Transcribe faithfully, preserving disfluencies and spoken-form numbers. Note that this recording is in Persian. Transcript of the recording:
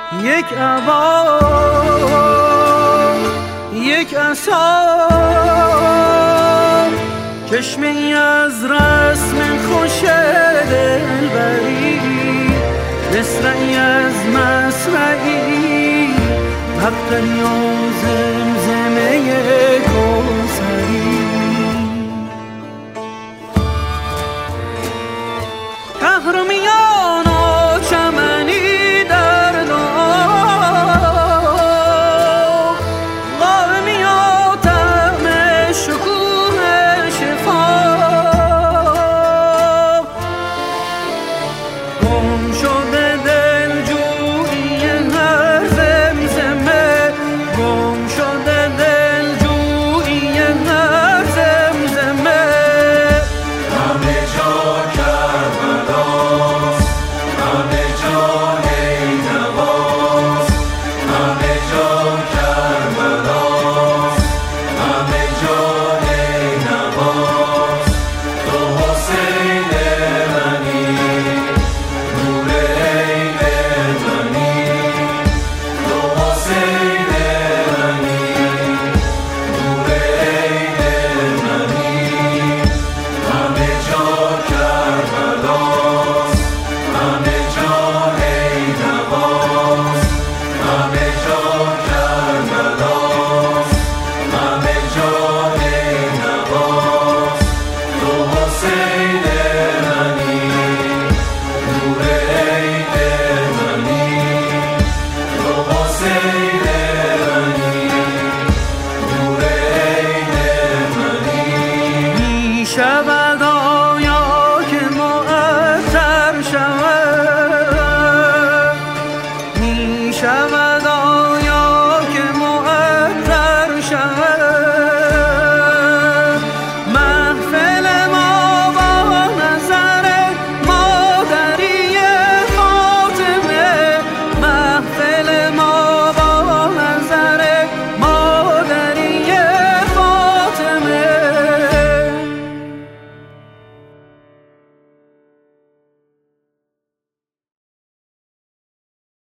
یک عبا یک عصا، چشمه از رسم خوش دلبری، مصرعی از مصرعی، مقتلی و زمزمه کوثری. تهرمیان و چمنی در داغ، قائمی و طعم شکوه شفا، گم شده دلجویی هر زمزمه، گم شده دلجویی هر زمزمه. همه جا کربلاست، همه جا نیدواست، همه جا کربلاست، همه جا نیدواست. تو حسین منی، نور عین منی، تو حسین منی، نور عین منی. همه جا کربلاست، همه جا نیدواست، همه جا کربلاست، همه جا نیدواست. تو حسین منی، نور عین منی، تو حسین منی، نور عین منی. می شود